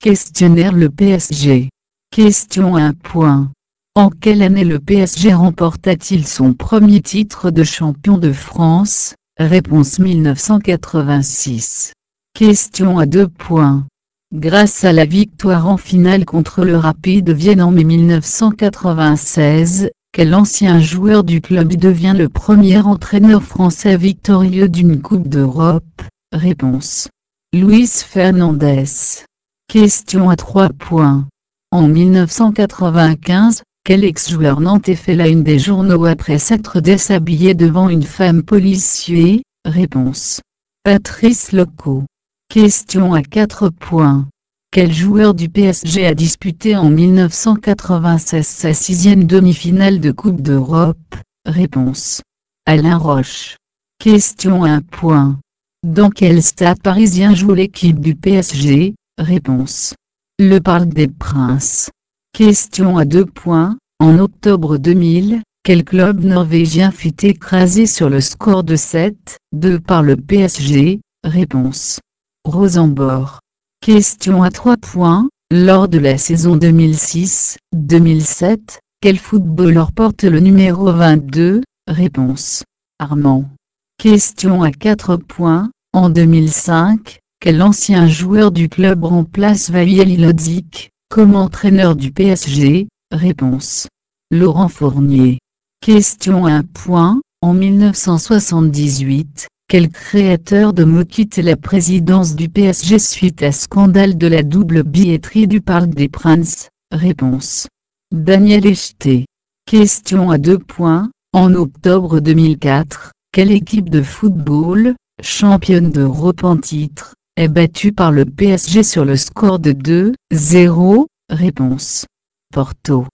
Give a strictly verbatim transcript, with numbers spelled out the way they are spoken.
Questionnaire le P S G. Question un point. En quelle année le P S G remporta-t-il son premier titre de champion de France? Réponse mille neuf cent quatre-vingt-six. Question à deux points. Grâce à la victoire en finale contre le Rapid Vienne en mai mille neuf cent quatre-vingt-seize, quel ancien joueur du club devient le premier entraîneur français victorieux d'une Coupe d'Europe? Réponse: Luis Fernandez. Question à trois points. En mille neuf cent quatre-vingt-quinze, quel ex-joueur nantais fait la une des journaux après s'être déshabillé devant une femme policier? Réponse: Patrice Loco. Question à quatre points. Quel joueur du P S G a disputé en mille neuf cent quatre-vingt-seize sa sixième demi-finale de Coupe d'Europe? Réponse: Alain Roche. Question un point. Dans quel stade parisien joue l'équipe du P S G? Réponse: le Parc des Princes. Question à deux points. En octobre deux mille, quel club norvégien fut écrasé sur le score de sept à deux par le P S G? Réponse: Rosenborg. Question à trois points. Lors de la saison deux mille six deux mille sept, quel footballeur porte le numéro vingt-deux? Réponse: Armand. Question à quatre points. En deux mille cinq, quel ancien joueur du club remplace Vaïel Ilodzic comme entraîneur du P S G? Réponse: Laurent Fournier. Question un point. En mille neuf cent soixante-dix-huit, quel créateur de mots quitte la présidence du P S G suite à scandale de la double billetterie du Parc des Princes? Réponse: Daniel Echté. Question à deux points. En octobre deux mille quatre, quelle équipe de football, championne d'Europe en titre, est battue par le P S G sur le score de deux à zéro? Réponse: Porto.